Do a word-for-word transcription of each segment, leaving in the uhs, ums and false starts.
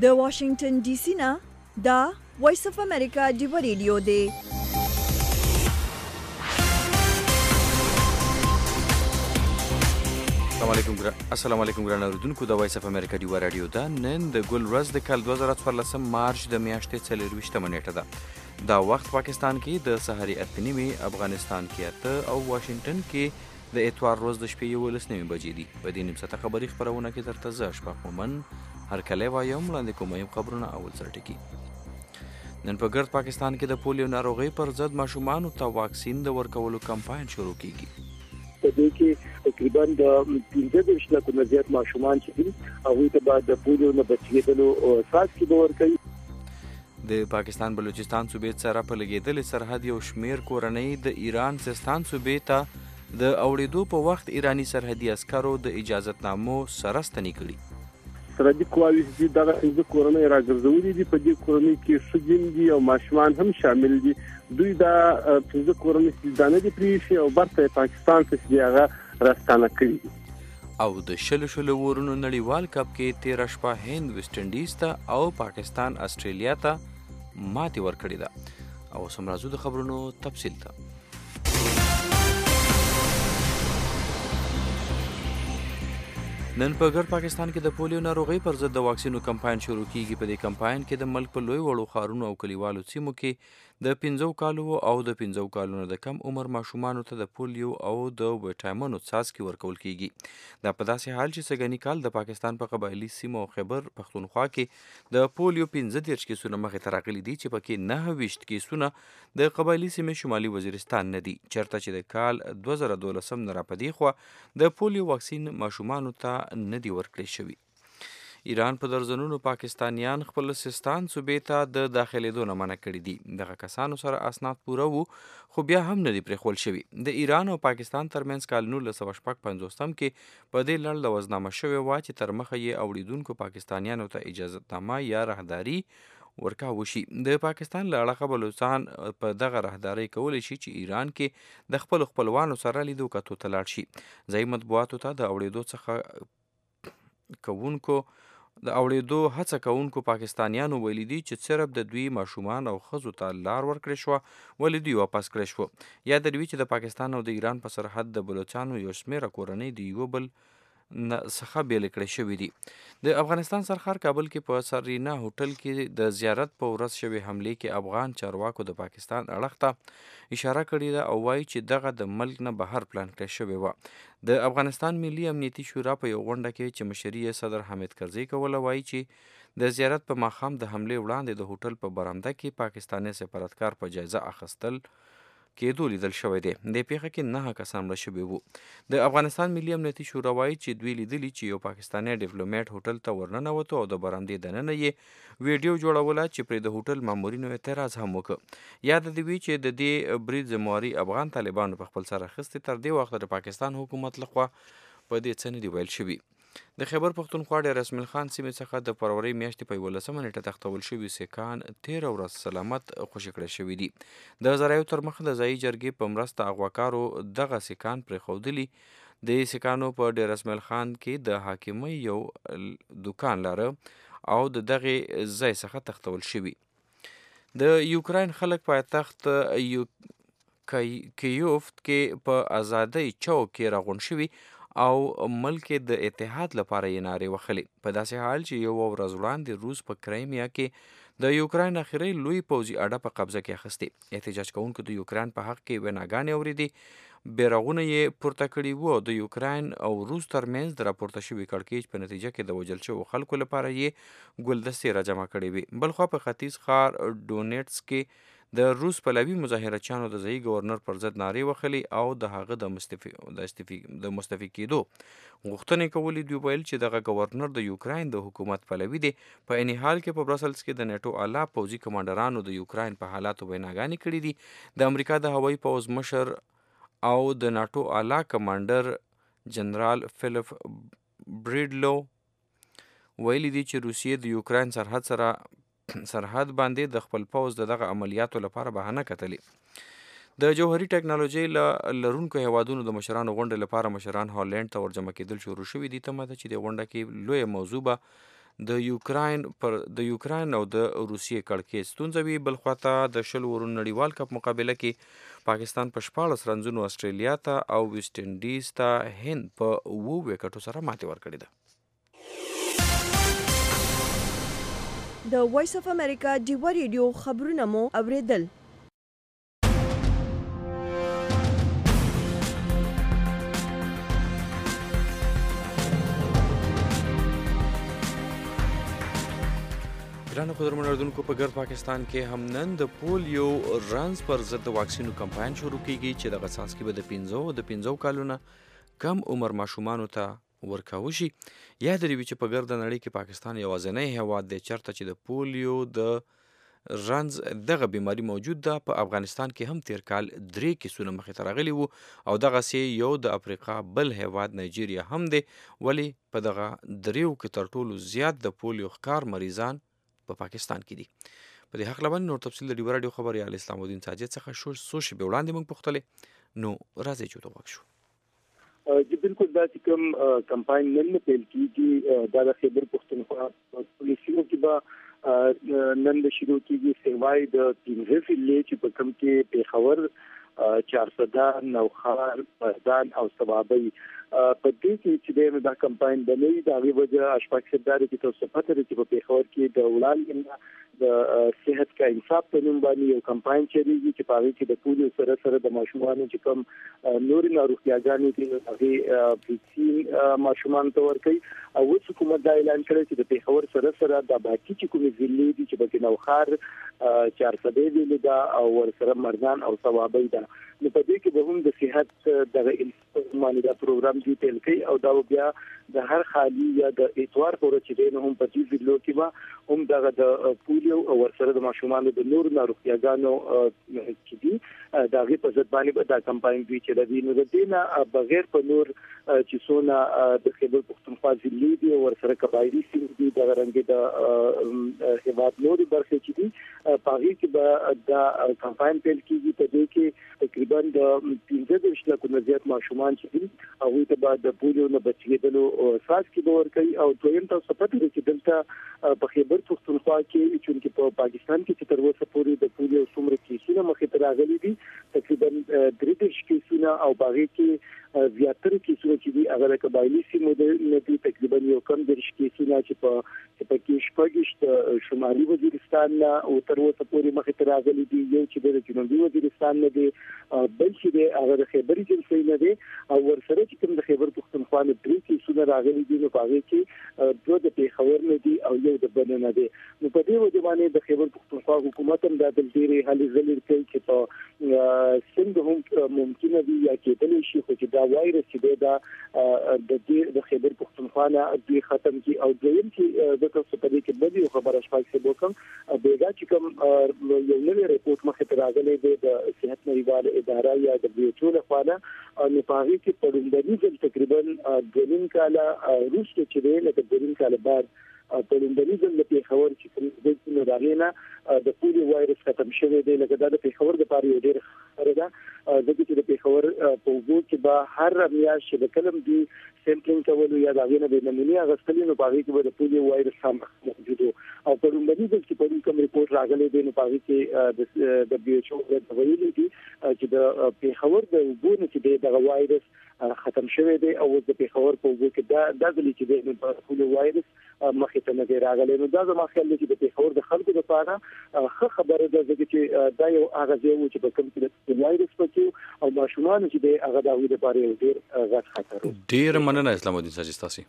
د واشنگټن ډي سي نه دا وایس اف امریکا ډیو ریډیو دی. السلام علیکم ګران اوریدونکو، د وایس اف امریکا ډیو رادیو ده. نن د ګل ورځ د کال دوه زره څوارلسم مارچ د میاشتې څلرویشتمه نیټه ده. دا وخت پاکستان کې د سحري اته نیمې، افغانستان کې اته او واشنگټن کې د اتوار روز د شپې یولس نیمې بجې دي. په دې نیم ساعته خبري خپرونه کې درته زه اشفاق مومن هرکلی وایم. وړاندې کوم یم خبرونه اول سر ټکي. نن په ګرد پاکستان کې د پولیو ناروغۍ پر ضد ماشومانو ته واکسین د ورکولو کمپاین شروع کیږي. په دې کې تقریبا د پنځه دېرش لکو نه زیات ماشومان چې دي هغوی ته به د پولیو نه بچېدلو څاڅکي به ورکوي. د پاکستان بلوچستان صوبې سره په لګېدلې سرحد یو شمېر کورنۍ د ایران سیستان صوبې ته د اوړېدو په وخت ایرانی سرحدي عسکرو د اجازتنامو سره ستنې کړي. سرحدي قواوې چې دغه پنځه کورنۍ راګرځولي دي، په دې کورنۍ کې ښځې دي او ماشومان هم شامل دي. دوی دا پنځه کورنۍ چې دا نه دي پرېښي او برته پاکستان ته چې هغه راستانه کړي دي. او د شلو شلو ورونو نړیوال کپ کې تېره شپه هند ویسټ انډیز ته او پاکستان استرالیا ته ماتې ورکړې ده. او اوس هم راځو د خبرونو تفصیل ته. نن په ګرد پاکستان کې د پولیو ناروغۍ پر ضد د واکسینو کمپاین شروع کیږي. په دې کمپاین کې د ملک په لوی وړو ښارونو او کلیوالو سیمو کې د پنځو کالو او د پنځو کالو نه د کم عمر ماشومانو ته د پولیو او د ویټامینو څاڅکي ورکول کیږي. دا په داسې حال چې سږني کال د پاکستان په قبایلي سیمو او خیبر پښتونخوا کې د پولیو پنځه دېرش کیسونه مخې ته راغلي دي، چې پکې نهه ویشت کیسونه د قبایلي سیمې شمالي وزیرستان نه دي، چېرته چې د کال دوه زره دولسم نه راپدې خوا د پولیو واکسین ماشومانو ته نه دی ورکړی شوي. ایران په درزنونو پاکستانیان خپل سیستان صوبې ته د داخلېدو نه منع کړي دي. دغه کسانو سره اسناد پوره وو، خو بیا هم نه دي پرېښول شوي. د ایران او پاکستان ترمنځ کال نولس سوه شپږ پنځوستم کې په دې لړ لوظنامه شوې وه چې تر مخه یې اوړېدونکو پاکستانیانو ته اجازتنامه یا رهداري ورکاوه شي. د پاکستان له اړخه بلوچستان په دغه رهدارۍ کولی شي چې ایران کې د خپلو خپلوانو سره لیدو کتو ته لاړ شي. ځایي مطبوعاتو ته د اوړېدو څخه کوونکو د اوړېدو هڅه کوونکو پاکستانیانو ویلي دي چې صرف د دوی ماشومان او ښځو ته لار ورکړې شوه، ولې دوی واپس کړی شو. یاد دې وي چې د پاکستان او د ایران په سرحد د بلوچانو یو شمېره کورنۍ د یوه بل څخه بیلې کړې شوي دي. د افغانستان سرخار کابل کې په سرینا هوټل کې د زیارت په ورځ شوې حملې کې افغان چارواکو د پاکستان اړخ ته اشاره کړې ده او وایي چې دغه د ملک نه بهر پلان کړې شوې وه. د افغانستان ملي امنیتي شورا په یو غونډه کې چې مشري یې صدر حامد کرزي کوله وایي چې د زیارت په ماښام د حملې وړاندې د هوټل په برنده کې پاکستاني سفارتکار په جایزه اخیستل کېدو لیدل شوی دی. د پیښه کې نهه کسان مړه شوي وو. د افغانستان ملي امنیتي شورا وایي چې دوی لیدلي چې یو پاکستانی ډیپلوماټ هوټل ته ورننوتو او د برندې دننه یې ویډیو جوړوله چې پرې د هوټل مامورینو اعتراض هم وکړ. یاد دې وي چې د دې برید ذمواري افغان طالبانو په خپل سر اخیستې. تر دې وخته د پاکستان حکومت لخوا په دې څه نه دي ویل شوي. د خیبر پښتونخوا ډېر اسماعیل خان سیمې څخه د فروری میاشتې په یولسمه نیټه تښتول شوي سیکان تېره ورځ سلامت خوشي کړی شوي دي. د ذرایعو تر مخه د ځایي جرګې په مرسته اغواکارو دغه سیکان پرېښودلي. د سیکانو په ډېر اسماعیل خان کې د حاکمۍ یو دوکان لاره او د دغې ځای څخه تښتول شوي. د یوکراین خلک پایتخت کیوف کې په ازادۍ چوک کې راغونډ شوي او ملک د اتحاد لپاره یې نارې وهلې. په داسې حال چې یوه ورځ وړاندې روس په کرایمیا کې د یوکراین اخري لوی پوځي اډه په قبضه کې اخیستې. احتجاج کوونکو د یوکراین په حق کې ویناګانې اورېدې، بیرغونه یې پورته کړي وو او د یوکراین او روس ترمنځ د راپورته شوي کړکېچ په نتیجه کې د وژل شوو خلکو لپاره یې ګلدستې راجمع کړې وې. بلخوا په ختیځ ښار ډونیټس کې د روس پلوي مظاهرچیانو د ځایي گورنر پر ضد نارې وهلې او د هغه د مستفي د مستفي کېدو غوښتنې کولې. دوی ویل چې دغه گورنر د یوکراین د حکومت پلوي دی. په عین حال کې په برسلز کې د نیټو اعلی پوځي کمانډرانو د یوکراین په حالاتو ویناګانې کړي دي. د امریکا د هوایي پوځ مشر او د ناټو اعلی کمانډر جنرال فیلپ بریډلو ویلي دي چې روسیې د یوکراین سرحد سره سرحد باندې د خپل پوځ د دغه عملیاتو لپاره بهانه کتلې. د جوهري ټکنالوژۍ له لرونکو هیوادونو د مشرانو غونډې لپاره مشران هالند ته ورجمع کېدل شروع شوي دي. تمه ده چې د غونډه کې لویه موضوع به د یوکراین پر د یوکراین او د روسیې کړکېچ ستونزه وي. بل خواته د شل ورونو نړیوال کپ مقابله کې پاکستان په شپاړس رنزونو استرالیا ته او ویسټ انډیز ته هند په اوو وکټو سره ماتې ورکړې ده. د وایس اف امریکا ډیوا ریډیو خبرونه مو اوریدل. ګرانو قدرمنو اردوونکو، په ګرد پاکستان کې هم نن د پولیو رنز پر ضد د واکسینو کمپاین شروع کیږي چې دغه څاڅکي به د پنځو د پنځو کالونو کم عمر ماشومانو ته ورکول شي. یاد لري چې په ګرد نړۍ کې پاکستان یوازینی هیواد دی چېرته چې د پولیو د رنز دغه بیماری موجود ده. په افغانستان کې هم تیر کال درې کیسونه مخې ته راغلي وو او دغسې یو د افریقا بل هیواد نایجیریا هم دی، ولی په دغه دریو کې تر ټولو زیات د پولیو ښکار مریضان په پاکستان کې دي. په دې حق لبن نور تفصیل د ډیوا راډیو خبريال اسلام الدین ساجد څخه شو سو شی به وړاندې موږ پوښتلې نو راځي چې توګه شو. چې بالکل دا چې کوم کمپاین نن پیل کیږي دا د خیبر پښتونخوا پولیسو کې به نن د شروع کیږي سیوای د پنځه ضلع چې په کوم کې پیښور چارسده نوخار بردان او صوابۍ په دې کې چې دا کمپاین بنوي دا غي وجه اشفاق سردار چې تاسو پته لرئ چې په پیښور کې د وړاندې د صحت کا انصاف په نوم باندې یو کمپاین چلیږي چې په هغه کې د پولیو سره سره د ماشومانو چې کوم نور ناروغیاګانې دي هغه ویکسین ماشومان ته ورکوي او اوس حکومت دا اعلان کړی چې د پیښور سره سره د باقي چې کومې ضلع دي چې په نوخار چارسده ضلع دا او ورسره مردان او صوابۍ دا نو په دې کې به هم د صحت دغه انساني دا پروګرام دی پیل کوي او دا بیا د هر خالي یا د اتوار پر چې نه هم په دې ضلع کې به هم دغه د پولیو او ورسره د ماشومانو د نور ناروغیاګانو چې دي دا غي په ځد باندې به دا کمپاین دی چې د دې نو د دینه بغیر په نور چې سونه د خیبر پښتونخوا ضلع دی ورسره قبایلی سیمې دي د رنګ د هیواد نور برخه چې دي پاغي کې به دا کمپاین پیل کیږي په دې کې تقریبا د پنځه دېرش لکه زیات ماشومان چې دي او ته بعد د پولیو نه بچیدلو اساس کې باور کوي او دویم تاسو پته لرئ چې دلته په خیبر پښتونخوا کې چې په پاکستان کې چې تر اوسه پورې د پولیو څومره کیسونه مخې ته راغلي دي تقریبا درې دېرش کیسونه او باغې کې زیاتره کیسونه چې دي هغه د قبایلی سیمو نه دي تقریبا یو کم درش کیسونه چې په چې په کې شپږ شمالي وزیرستان او تر اوسه پورې مخې ته راغلي دي یو چې د جنوبي وزیرستان نه دي بل چې د هغه خیبر جنسي نه دي او ورسره چې کوم د خیبر پښتونخوا نه درې کیسونه راغلي دي نو هغه کې دوه د پیښور نه دي او یو د بن نه دي نو په دې وجه باندې د خیبر پښتونخوا حکومت هم د دلته هلي ځلې کوي چې په څنګه هم ممکنه وي یا کېدلی شي خو چې دا وایرس چې دا د دې د خیبر پښتونخوا نه دوی ختم کی او دویم چې د تاسو په دې کې بده خبره شپږ څه وکم بیګا چې کوم یو نوې ریپورت مخه ته راغلی دی د صحت نړیوال اداره یا د دبليو ایچ او لخوا نه پاغي کې پړندنی ځل تقریبا دنیم کاله روسته چې دی لکه دنیم کاله بعد پړندنی ځل په خبر چې کوم د نو راغینا د پولیو وایرس ختم شوی دی لکه دا د پیښور د پاره یو ډیر خبره ده ځکه چې د پیښور په وګړو کې به هر میاشت د کلم دی سیمپلینګ کول یا دا غینه د نمونې غسلې نو پاغي کې د پولیو وایرس هم موجود او پړندنی ځل چې په کوم ریپورت راغلی دی نو پاغي کې د دبليو ایچ او د ویلي دي چې د پیښور د وګړو چې د وایرس ختم شوی دی او د پیښور په وګړو کې دا د دلی چې د پولیو وایرس مخې ته نه راغلی نو دا زما خیال دی چې د پیښور د خلکو لپاره ښه خبره ده چې دا یو هغه ځای و چې په کوم کې د وایرس پکې او ماشومان چې د هغه د ویډیو لپاره یو ډیر غټ خطر ډیر مننه اسلام الدین ساجد تاسو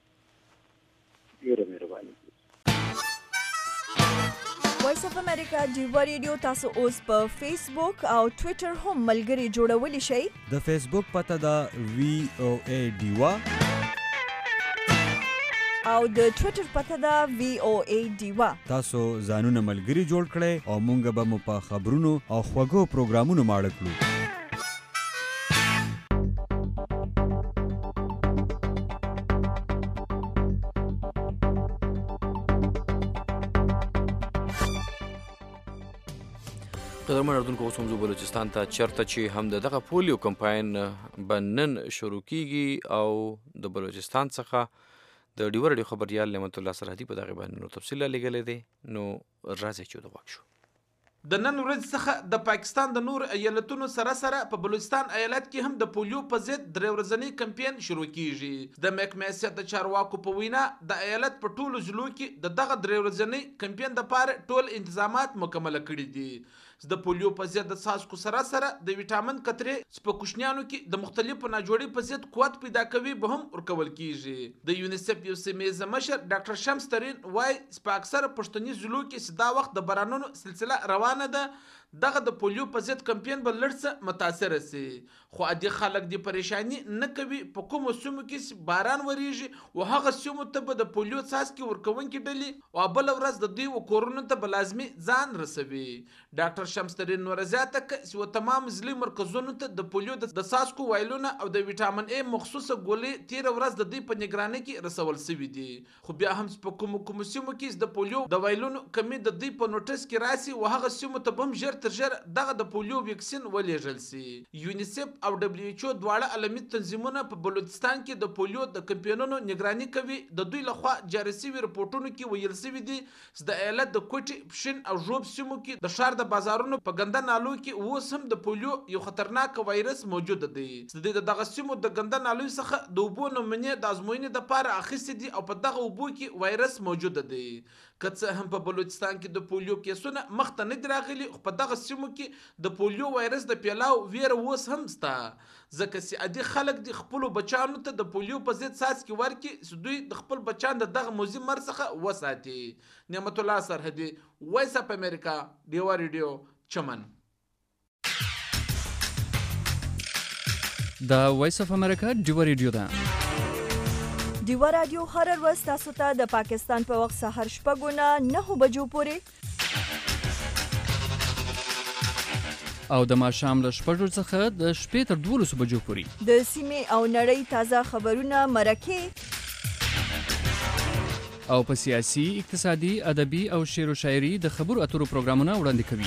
ډیر مهرباني. وایس اف امریکا ډیوا ریډیو تاسو اوس په فیسبوک او ټوئیټر هم ملګري جوړولی شئ. د فیسبوک پته دا وی او ای ډیوا او د ټوئیټر پته دا وی او ای ډیوا. تاسو ځانونه ملګري جوړ کړئ او مونږ به مو په خبرونو او خوږو پروګرامونو ماړه کړو. قدرمن اردوونکو اوس هم زه بلوچستان ته چېرته چې هم د دغه پولیو کمپاین به نن شروع کیږي او د بلوچستان څخه د ډیوه راډیو خبریال نعمت الله سرحدي په دغه باندې نو تفصیل لیکلی دی. نو راځي چې د وښو د نن ورځ څخه د پاکستان د نور ایالتونو سره سره په بلوچستان ایالت کې هم د پولیو په ضد درې ورځنی کمپاین شروع کیږي. د محکمې سیاست د چارواکو په وینا د ایالت په ټولو ضلعو کې د دغه درې ورځنی کمپاین لپاره ټول انتظامات مکمل کړي دي. د پولیو په ضد د څاڅکو سره سره د ویټامین قطرې چې په کوچنیانو کې د مختلفو ناجوړي په ضد قوت پیدا کوي به هم ورکول کیږي. د یونیسف یو سیمه مشر ډاکټر شمس ترین وایي چې په اکثره پښتني ضلعو کې چې دا وخت د بارانونو سلسله روانه ده، دغه د پولیو په ضد کمپاین به لږ څه متاثره سي. خو عادي خلک د پریشانی نه کوي په کومو سیمو کې باران وریږي او هغه سیمو ته به د پولیو څاڅکي ورکوونکي ډلې او بل ورځ د دوی کورونو ته به لازمي ځان رسوي. ډاکټر شمس ترین نور زیاته کړه چې تمام ضلعي مرکزونو ته د پولیو د څاڅکو وایلونه او د ویټامین ای مخصوصه ګولۍ تیر ورځ د دوی په نگرانۍ کې رسول شوي دي. خو بیا هم په کومو کومو سیمو کې د پولیو د وایلونو کمی د دوی په نوټس کې راسي او هغه سیمو ته هم ژر تر ژر دغه د پولیو ویکسین ولېږل سي. یونیسف او دبلیو ایچ او دواړه عالمي تنظیمونه په بلوچستان کې د پولیو د کمپاینونو نگراني کوي. د دوی لخوا جاري شوي رپورټونو کې ویل شوي دي چې د ایالت د کوټي، پښین او ژوب سیمو کې د ښار د بازارونو په ګنده نالو کې اوس هم د پولیو یو خطرناک وایرس موجود دی. د دې دغه سیمو د ګنده نالو څخه د اوبو نمونې د ازموینې لپاره اخیستې دي او په دغه اوبو کې وایرس موجود دی. که څه هم په بلوچستان کې د پولیو کیسونه مخته نه دي راغلي، خو په دغه سیمو کې د پولیو وایرس د پیلاو ویره اوس هم شته، ځکه چې عادي خلک د خپلو بچیانو ته د پولیو په ضد څاڅکي ورکړي چې دوی د خپل بچیان د دغه موذي مرض څخه وساتي. نعمت الله سرحدي، وایس اپ امریکا، ډیوه ریډیو، چمن. دا وایس اف امریکا ډیوه ریډیو ده. ډیوه رادیو هر ورځ تاسو ته د پاکستان په وخت سهار شپږو نه نهو بجو پورې او د ماښام له شپږو څخه د شپې تر دولسو بجو پورې د سیمې او نړۍ تازه خبرونه، مرکې او په سیاسي، اقتصادي، ادبي او شعر و شاعري د خبرو اترو پروګرامونه وړاندې کوي.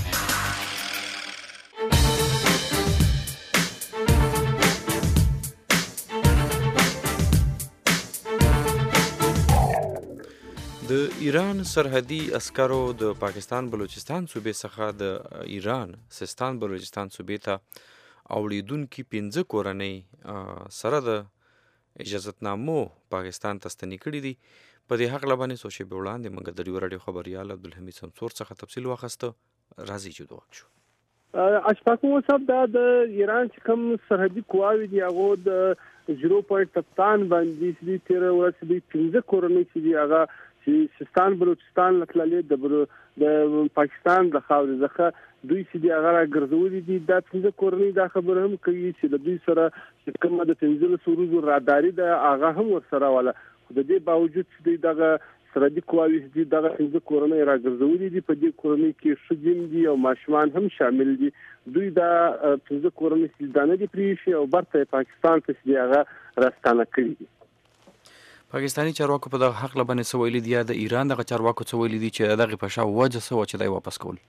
د ایران سرحدي عسکرو د پاکستان بلوچستان صوبې څخه د ایران سیستان بلوچستان صوبې ته اوړېدونکي پنځه کورنۍ سره د اجازتنامو پاکستان ته ستنې کړي دي. په دې هکله باندې څو شېبې وړاندې موږ د ډیوه راډیو خبریال عبدالحمید سمسور څخه تفصیل واخیسته. راځئ چې وګورو. اشفاق صاحب دا د ایران چې کوم سرحدي قواوې دي هغه د زیرو پوینټ کپتان باندې چې تیر ورځ د پنځه کورنۍ چې هغه سیستان بلوچستان لتللې د پاکستان د خاورې ځخه دوی چې دی هغه ګرځولې دي. دا پنځه کورنۍ دا خبره هم کوي چې د دوی سره چې کومه د پنځه ورځو راداري ده هغه هم ورسره ولا. خو د دې باوجود چې دغه سرحدي قواوې دي دغه پنځه کورنۍ راګرځولې دي. په دې کورنۍ کې ښځې دي او ماشومان هم شامل دي. دوی دا پنځه کورنۍ سیدانه دي پریشي او برته پاکستان ته چې هغه راستانه کړي دي. پاکستاني چارواکو په دغه حق لبنې څه ویلي دي یا د ایران دغه چارواکو څه ویلي دي چې دغه په شا وجه څه و چې دی واپس کول؟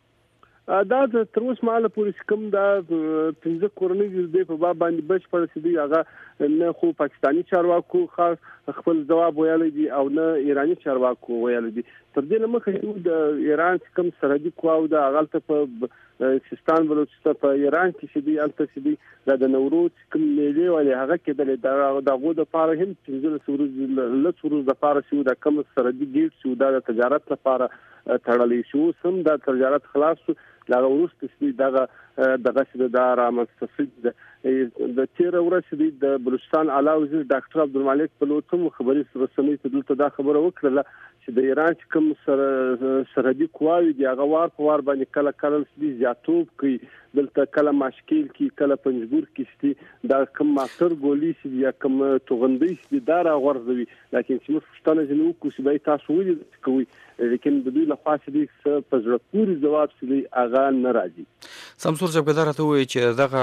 دا تر اوسه مهاله پورې کوم دا پنځه کورنۍ د په باب باندې بشپړ چې دی هغه نه خو پاکستاني چارواکو خاص خپل جواب ویلی دي او نه ایراني چارواکو ویلی دي. تر دې نه مخکې د ایران کوم سرحدي قواو د هغلته په سیستان بلوچستان په ایران کې چې دی الته چې دی د نوروز کوم میلې ولې هغه کېدل د غو د پاره هم پنځه ورځې له څورو د پاره شو د کوم سرحدي ګیټ شو د تجارت لپاره تړلې شو سم د تجارت خلاص شو. لا ورسته چې دغه دغه چې د رامنځته د تیر ورځ چې د بلوچستان اعلی وزیر ډاکټر عبدالمالک بلوچم خبري رسنۍ ته دلته دا خبره وکړه چې د ایران کوم سرحدي قواوې دي هغه وار په وار باندې کله کله زیاتوب کوي. دلته کله ماشکیل کې کله پنجګور کې چې دا کوم ماستر ګولي چې یا کوم توغندې چې دا راغورځوي. لکه چې موږ پښتانه جنو کو چې به تاسو ولې کوي لیکن د دوی له خاص دي په ځړ پوری جواب چې هغه نه راځي. سمسور صاحب دا راته وایي چې دغه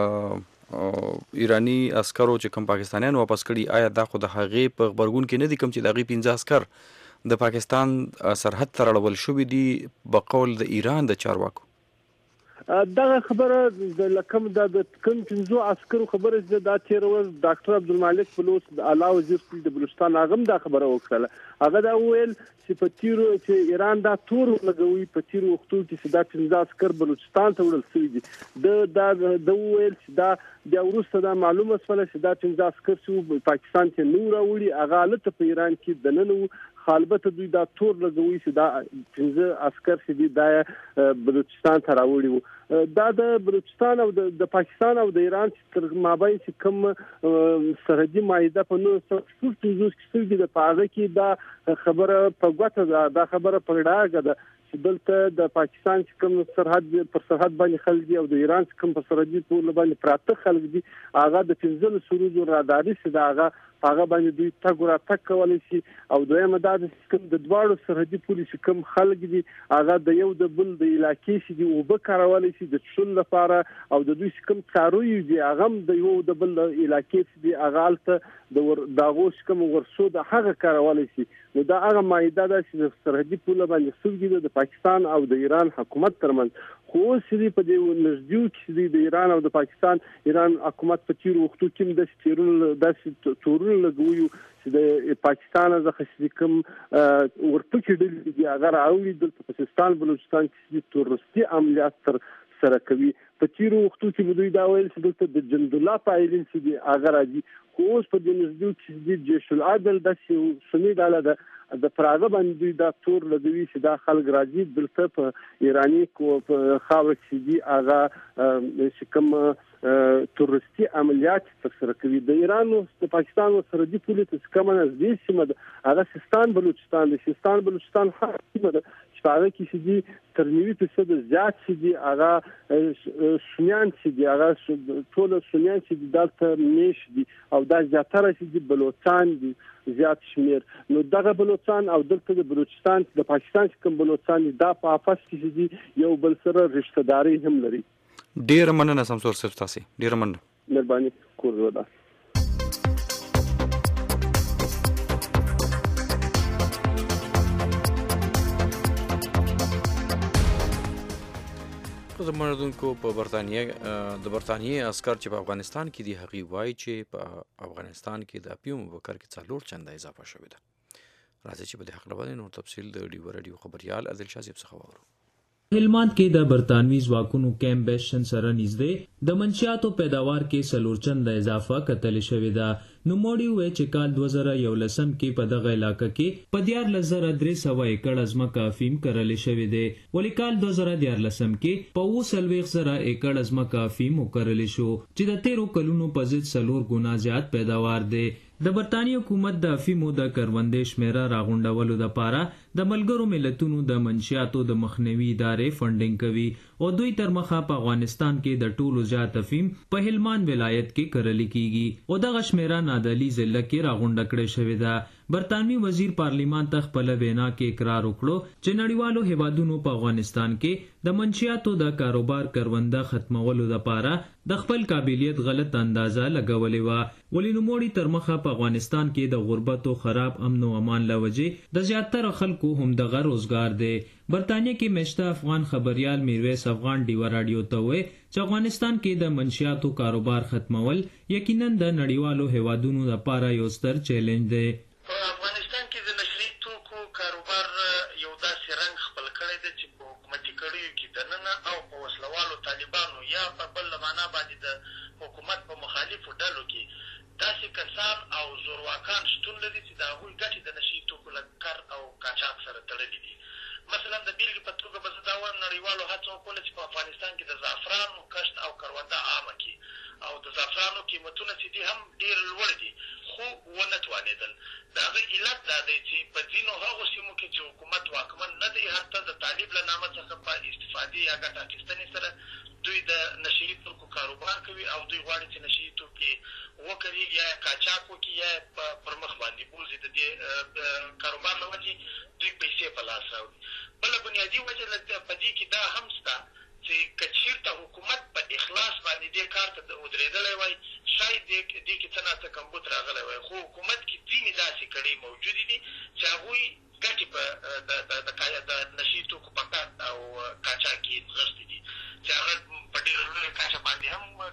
ایرانی عسکرو چې کوم پاکستانیان واپس کړي آیا دا خو د هغې په غبرګون کې نه دي کوم چې د هغې پنځه عسکر د پاکستان سرحد ته راړول شوي دي بقول د ایران د چارواکو؟ دغه خبره د لکم د کوم پنځو عسکرو خبره چې دا تیر ورځ ډاکټر عبدالمالک بلوچ د اعلی وزیر د بلوچستان هغه دا خبره وکړه. هغه دا ویل چې په تیرو چې ایران دا تور لګوي په تیرو وختو کې دا پنځه عسكر بلوچستان ته وړل شوي دي. د دا د ویل چې دا د وروسته دا معلومه شوه چې دا پنځه عسكر چې پاکستان ته نور راوړي هغه لته په ایران کې د نن خالبته دوی دا تور لګوي چې دا پنځه عسكر چې دا بلوچستان ته راوړي وو. دا د بلوچستان او د پاکستان او د ایران تر مابین چې کوم سرحدي معاهده په نو څو څو کې د پاغه کې دا خبره په ګوته دا خبره په ډاګه ده چې دلته د پاکستان چې کوم سرحد پر سرحد باندې خلک دي او د ایران چې کوم په سرحدي پول باندې پراته خلک دي هغه د پنځه سروجو راداري چې دا هغه هغه باندې دوی تګ را تک کولای شي او دویمه دا د کوم د دواړو سرحدي پولیس کوم خلک دي هغه د یو د بل د علاقې چې دی او به کارولای شي د څول لپاره او د دوی کوم څاروي دي هغه د یو د بل علاقې چې دی هغه الته د داغوش کوم ورسو د هغه کارولای شي. نو دا هغه مایده ده چې سرحدي پول باندې سوګي د پاکستان او د ایران حکومت ترمنځ خو سړي په دې نږدې کې د ایران او د پاکستان ایران حکومت په تیر وختو کې د تیرول د تورون لګوي چې د پاکستان از خصوصي کوم ورپکې ډلې دي هغه راوړي د پاکستان بلوچستان کې تورستي عملیات تر سره کوي. په تیر وختو کې دوی دا ویل چې د جندولا پایلین چې دی هغه راځي خو اوس په دې نږدې کې د جيش العدل د سنی ډاله د د پراغه باندې دا تور لګوي چې دا خلک راځي دلته په ایرانی کو په خاور کې دی هغه چې کوم تورستي عملیات تر کوي. د ایران او د پاکستان سره د پولیس کومه نزدې سیمه هغه سیستان بلوچستان د سیستان بلوچستان سیمه د شپاره کې چې دی تر نیوي فیصد زیات چې دی هغه سنیان چې دی هغه ټول سنیان چې دی دلته میش دي او دا زیاتره چې دی بلوچستان دي زیات شمیر. نو دغه بلوچستان او دلته د بلوچستان د پاکستان کوم بلوچستان دا په افاس کې دي یو بل سره رشتہ داري هم لري. ډیر مننه سمسور صاحب تاسو ډیر مننه مهرباني کوم ده. د مردونکو په برتانیې د برتانیې عسكر چې په افغانستان کې دي هغوی وایي چې په افغانستان کې د اپیوم بکر کې څلور چنده اضافه شوې ده. راځي چې په دې حق باندې نور تفصیل د ډیو رادیو خبريال عادل شاه صاحب څخه واورو. هلمند کې د برتانوي ځواکونو کیمپ بیشن سره نږدې د منشیاتو پیداوار کې څلور چنده اضافه کتل شوې ده. نوموړي وویل چې کال دوه زره یولسم کې په دغه علاقه کې په دیارلس زره درې سوه ایکړ ځمکه افیم کرل شوې ده، ولې کال دوه زره دیارلسم کې په اووه څلوېښت زره ایکړ ځمکه افیم وکرل شو چې د تیرو کلونو په ضد څلور ګنا زیات پیداوار دی. د برتانیې حکومت د افیمو د کروندې شمیره راغونډولو دپاره د ملګرو ملتونو د منشیاتو د مخنیوي ادارې فنډینګ کوي او دوی تر مخه په افغانستان کې د ټولو زیات افیم په هلمند ولایت کې کرل کیږي او دغه شمیره نادعلي ضلع کې راغونډه کړې شوې ده. برتانوي وزیر پارلیمان ته خپل وینا کې اقرار وکړو چې نړیوالو هیوادونو په افغانستان کې د منشیاتو د کاروبار کرونده ختمولو لپاره د خپل قابلیت غلط اندازه لګولې و، ولې نوموړي تر مخه په افغانستان کې د غربت او خراب امن او امان لوجې د زیاتره خلکو هم دغه روزګار دی. برتانیې کې مشته افغان خبريال میرویس افغان ډیو رادیو ته وایي چې افغانستان کې د منشیاتو کاروبار ختمول یقینا د نړیوالو هیوادونو لپاره یو ستر چیلنج دی. په افغانستان کې د نشري توکو کاروبار یو داسې رنګ خپل کړی دی چې په حکومتي کړیو کې دننه او په وسلوالو طالبانو یا په بل معنا باندې د حکومت په مخالفو ډلو کې داسې کسان او زورواکان شتون لري چې د هغوی ګټې د نشري توکو له کار او قاچاق سره تړلې دي. مثلا د بیلګې په توګه به زه دا وایم نړیوالو هڅه وکړله چې په افغانستان کې د زعفرانو کښت او کرونده عامه کړي او د زعفرانو قیمتونه چې دي هم ډېر لوړ دي خو ونه توانېدل. د هغې علت دا دی چې په ځینو هغو سیمو کې چې حکومت واکمن نه دی هلته د طالب له نامه څخه په استفادې یا ګټه اخیستنې سره دوی د نشهیي توکو کاروبار کوي او دوی غواړي چې نشهیي توکي وکړي یا قاچاق وکړي یا پر مخ باندې بوځي. د دې کاروبار له وجې دوی پیسې په لاس راوړي. بله بنیادي وجه په دې کې دا هم شته چې که چېرته حکومت په اخلاص باندې دې کار ته ودرېدلی وای شاید دې کې څه ناڅه کمبود راغلی وای، خو حکومت کې ځینې داسې کړۍ موجودې دي چې هغوی ګټې په د نشهیي توکو په کار او قاچاق کې نغښتې دي چې هغه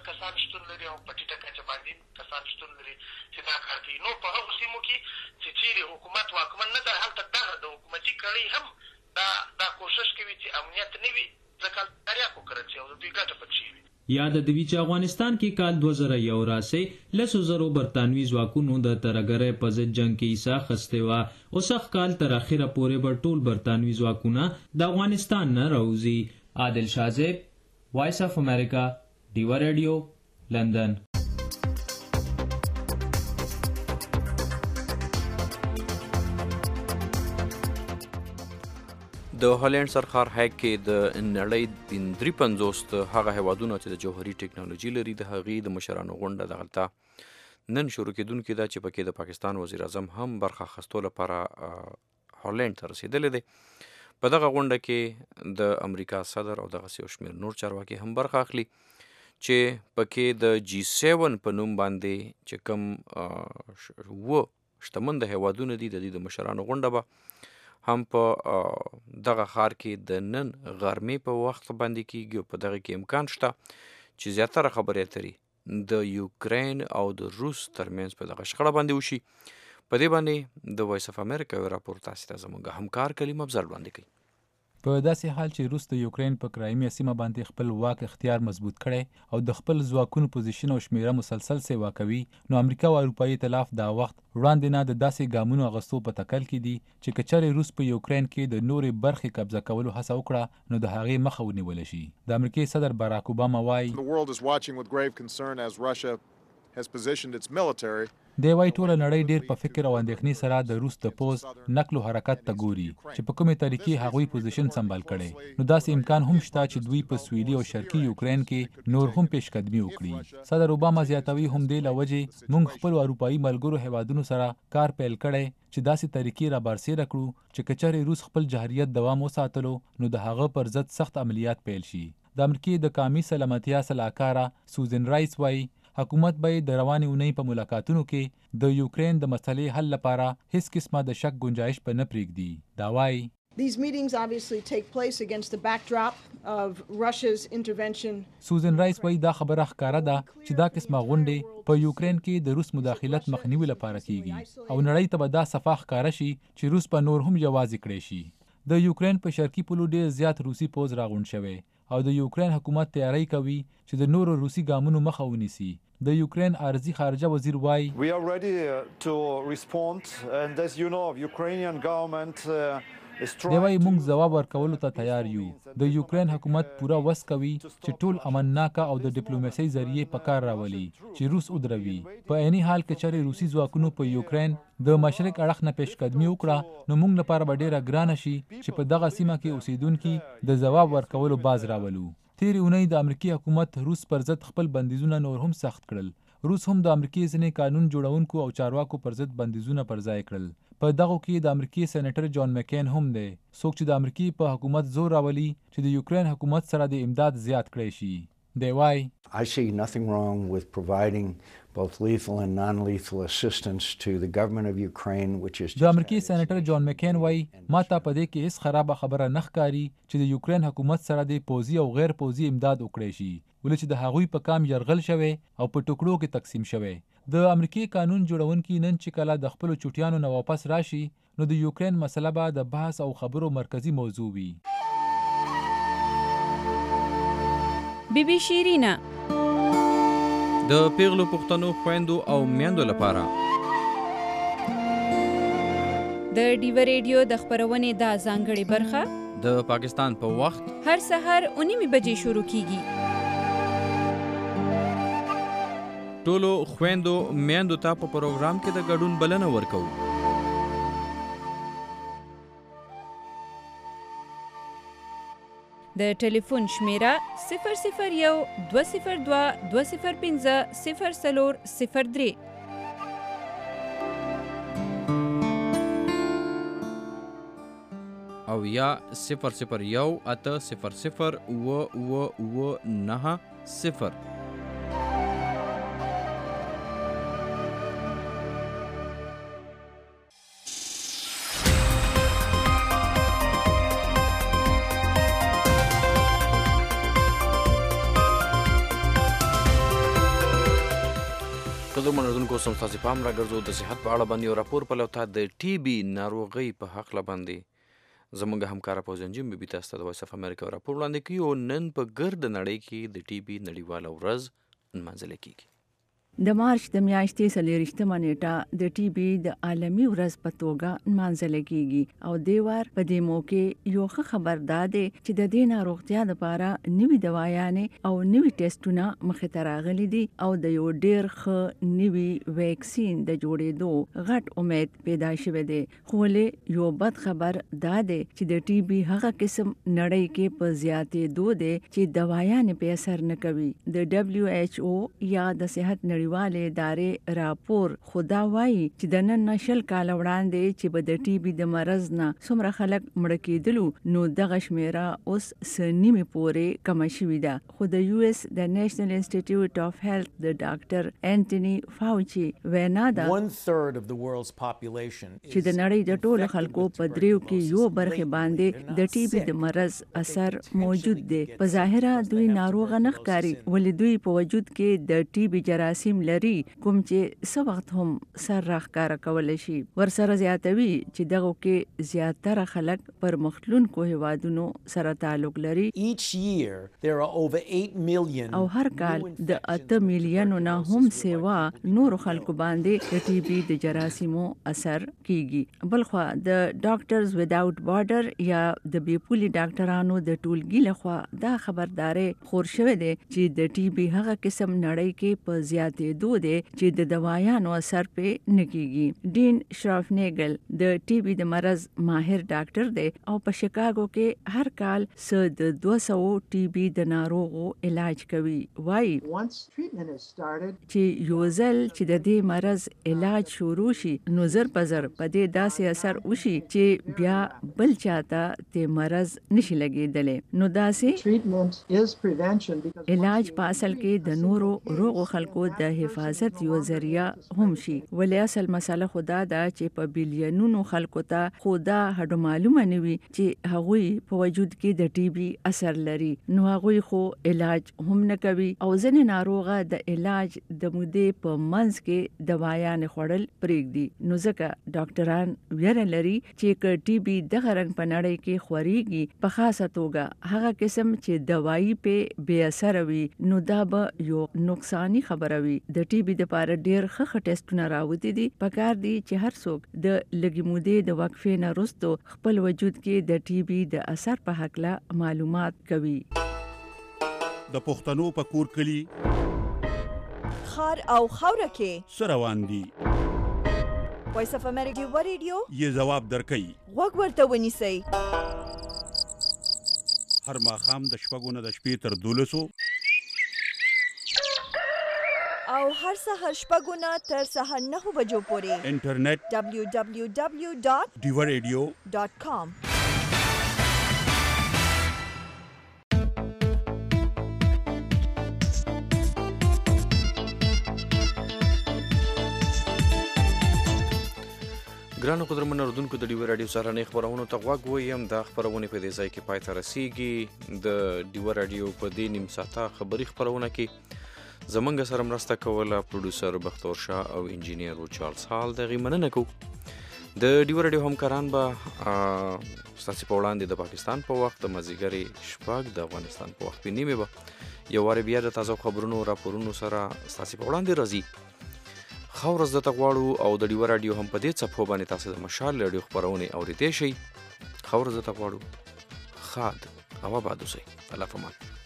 کسان شتون لري او په ټیټه کچه باندې کسان شتون لري چې دا کار کوي. نو په هغو سیمو کې چې چیرې حکومت واکمن نه ده هلته دغه د حکومتي کړۍ هم دا دا کوشش کوي چې امنیت نه وي ځکه تریاکو کړل شي او د دوی ګټه پکې وي. یاد دوی چې افغانستان کې کال دوه زره یو راسې لسو زرو برطانوي ځواکونو د ترهګرۍ په ضد جنګ کې حصه اخیستې وه. اوس هغه کال تر اخره پورې به ټول برطانوي ځواکونه د افغانستان نه راوځي. عادل شاذب، وایس اف امریکا، ډیوا ریډیو، لندن. د هالند سرخار هیګ کې د نړۍ درې پنځوس هغه هیوادونه چې د جوهري ټیکنالوژي لري د هغې د مشرانو غونډه دغلته نن شروع کېدونکې ده چې پکې د پاکستان وزیر اعظم هم برخه اخیستو لپاره هالند ته رسېدلی دی. په دغه غونډه کې د امریکا صدر او دغسې یو شمېر نور چارواکي هم برخه اخلي چې پکې د جی سیون په نوم باندې چې کوم اووه شتمن د هیوادونه دي د دې د مشرانو غونډه به هم په دغه ښار کې د نن غرمې په وخت باندې کېږي. په دغه کې امکان شته چې زیاتره خبرې اترې د یوکرین او د روس ترمنځ په دغه شخړه باندې وشي. په دې باندې د وایس اف امریکا یو راپور تاسو ته زموږ همکار کلیم افضل وړاندې کوي. په داسې حال چې روس د یوکرین په کرایمیا سیمه باندې خپل واک اختیار مضبوط کړي او د خپل ځواکونو پوزیشن او شمیره مسلسل سیوا کوي، نو امریکا او اروپایي ائتلاف دا وخت وړاندې نه د داسې ګامونو اغوستو په تکل کې دي چې که چېرې روس په یوکرین کې د نورې برخې قبضه کولو هڅه وکړه نو د هغې مخه ونیولی شي. د امریکې صدر باراک اوباما وایي دی وایي ټوله نړۍ ډېر په فکر او اندېښنې سره د روس د پوځ نقل و حرکت ته ګوري چې په کومې طریقې هغوی پوزیشن سمبال کړی. نو داسې امکان هم شته چې دوی په سویلي او شرقي یوکرین کې نور هم پیشقدمي وکړي. صدر اوباما زیاتوي هم دې له وجې موږ خپلو اروپایي ملګرو هیوادونو سره کار پیل کړی چې داسې طریقې را برسېره کړو چې که چېرې روس خپل جهریت دوام وساتلو نو د هغه پر ضد سخت عملیات پیل شي. د امریکې د قومي سلامتیا سلاکاره سوزن رایس وایي حکومت به د روانې اونۍ په ملاقاتونو کې د یوکرین د مسلې حل لپاره هیڅ قسمه د شک گنجایش په نه پرېږدي. دا وایي These meetings obviously take place against the backdrop of Russia's intervention. سوزن رایس وایي دا خبره ښکاره ده چې دا قسمه غونډې په یوکرین کې د روس مداخلت مخنیوي لپاره کیږي او نړۍ ته به دا صفا ښکاره شي چې روس په نور هم یوازې کړی شي. د یوکرین په شرقي پولو ډېر زیات روسي پوځ راغونډ شوی او د یوکرین حکومت تیاری کوي چې د نورو روسي ګامونو مخه ونیسي. د یوکرین ارضي خارجه وزیر وایي We are ready to respond and as you know Ukrainian government دی وایي موږ ځواب ورکولو ته تیار یو. د یوکرین حکومت پوره وس کوي چې ټول امنناکه او د ډیپلوماسۍ ذریعې په کار راولي چې روس ودروي. په عیني حال کې چېرې روسي ځواکونو په یوکرین د مشرق اړخ نه پیشقدمي وکړه نو موږ لپاره به ډېره ګرانه شي چې په دغه سیمه کې اوسیدونکي د ځواب ورکولو باز راولو. تیرې اونۍ د امریکې حکومت روس پر ضد خپل بندیزونه نور هم سخت کړل. روس هم د امریکې ځینې قانون جوړونکو او چارواکو پر ضد بندیزونه پر ځای کړل. په دغو کې د امریکې سېنیټر جان مکین هم دی، څوک چې د امریکې په حکومت زور راولي چې د یوکرین حکومت سره د امداد زیات کړی شي. دی وایي I see nothing wrong with providing both lethal and non-lethal assistance to the government of Ukraine which is د امریکې سېنیټر جان مکین وایي ما ته په دې کې هیڅ خرابه خبره نه ښکاري چې د یوکرین حکومت سره د پوځي او غیر پوځي امداد وکړی شي، ولې چې د هغوی په کام یرغل شوی او په ټوکړو کې تقسیم شوی. د امریکې قانون جوړونکي نن چې کله د خپلو چوټیانو نه واپس راشي نو د یوکرین مسله به د بحث او خبرو مرکزی موضوع وي. بی بی شیرینا د پیغلو پښتنو خويندو او میندو لپاره د ډیوا ریډیو د خبرونې دا ځانګړې برخه د پاکستان په پا وخت هر سحر اونیمه بجې شروع کیږي. ټولو خويندو میندو ته په پروګرام کې د ګډون بلنه ورکو. د ټلیفون شمیره صفر صفر یو دوه صفر دوه دوه صفر پنځه صفر څلور صفر درې او یا صفر صفر یو اته صفر صفر اوه اوه اوه نهه صفر. اوس هم ستاسې پام راګرځو د صحت په اړه باندې یو راپور پلوته د ټي بي ناروغۍ په هکله باندې زموږ همکاره پوزنجیم بي بي تاسو ته د وایس اف امریکا راپور وړاندې کوي او نن په ګرد نړۍ کې د ټي بي نړیواله ورځ نمانځل کیږي. د مارچ د میاشتې څلېرویشتمه نیټه د ټي بي د عالمي ورځ په توګه نمانځل کیږي او دې وار په دې موقع یو ښه خبر دا دی چې د دې ناروغتیا لپاره نوي دوايانې او نوي ټیسټونه مخې ته راغلي دي او د یو ډېر ښه نوي ویکسین د جوړېدو غټ امید پیدا شوی دی. خو ولې یو بد خبر دا دی چې د ټي بي هغه قسم نړۍ کې په زیاتېدو دی چې دوايانې په اثر نه کوي. د دبليو ایچ او یا د صحت نړۍ والے ادارې راپور خدا وایي چې د نن نشل کال وړاندې چې به د ټي بي د مرض نه څومره خلک مړه کېدلو نو دغه شمیره اوس سنیمه پورې کم شوې ده. خو د یو اس د نېشنل انسټیټیوټ اف هیلث د ډاکټر انټونی فاوچي وینا ده چې د نړۍ د ټولو خلکو په دریو کې یو برخه باندې د ټي بي د مرض اثر موجود دی. په ظاهره دوی ناروغ نه ښکاري ولې دوی په وجود کې د ټي بي جراثیم لري کوم چې څو وخت هم سر راښکاره کولی شي. ورسره زیاتوي چې دغه کې زیاتره خلک پر مخلونکو هیوادونو سره تعلق لري او هر کال د اته میلیونو نه هم سیوا نورو خلکو باندې د ټي بي د جراثیمو اثر کیږي. بلخوا د ډاکټرز وداوت بارډر یا د بیپولي ډاکټرانو د ټولګي لخوا دا خبرداري خور شوې ده چې د ټي بي هغه قسم نړۍ کې په زیاتې دو دی چې د دوايانو اثر په نکېږي. ډین شرافنیګل د ټي بي د مرض ماهر ډاکټر دی او په شیکاګو کې هر کال څه د دوه سوه ټي بي د ناروغو علاج کوي. وایي چې یو ځل چې د دې مرض علاج شروع شي نو زر په زر په دې داسې اثر وشي چې بیا بل چاته د مرض نشي لګېدلی. نو داسې علاج په اصل کې د نورو روغو خلکو د حفاظت یو ذریعہ هم شي. ولې اصل مسله خدا دا چې په بیلیونونو خلکو ته خدا هډو معلومه نه وي چې هغوی په وجود کې د ټي بي اثر لري نو هغوی خو علاج هم نه کوي او ځینې ناروغه د علاج د مودې په منځ کې دوايانې خوړل پرېږدي. نو ځکه ډاکټران ویره لري چې که ټي بي دغه رنګ په نړۍ کې خوريږي په خاصه توګه هغه قسم چې دوايي په بے اثر وي نو دا به یو نقصانی خبره وي. د ټي بي د لپاره ډېر ښه ټیسټونه راوتي دي. پکار دي چې هر څوک د لږې مودې د وقفې نه وروسته خپل وجود کې د ټي بي د اثر په هکله معلومات کوي. د پښتنو په کور کلی خار او خوره کې څه روان دي وایس اف امریکا و ریډیو یې ځواب درکوي. غوږ ورته ونیسئ. هر ماښام د شپږو نه د شپې تر دولسو او هر سهار شپږو نه تر سهار نهو بجو پورې انټرنیټ دبلیو دبلیو دبلیو ډاټ ډیوا ریډیو ډاټ کام. ګرانو قدرمنو اردوونکو د ډیوا راډیو سهارنۍ خپرونو ته غوږ ویم. دا خپرونې په دې ځای کې پای ته رسیږي. د ډیوا راډیو په دې نیم ساعته خبري خپرونه کې زمونږ سره مرسته کوله پروډوسر بختور شاه او انجینیر چارلز هال. د غي مننه کو د ډیوا راډیو همکاران به ستاسو په وړاندې د پاکستان په وخت د مازیګري شپږ د افغانستان په وخت په نیمه به یو واره بیا د تازه خبرونو راپورونو سره ستاسو په وړاندې راځي. خو ورځ د تغواړو او د ډیوا راډیو هم په دې څپو باندې تاسو د مشال راډیو خبرونه اوریدئ شئ. خو ورځ د تغواړو خاد او آباد اوسئ. الله پامان.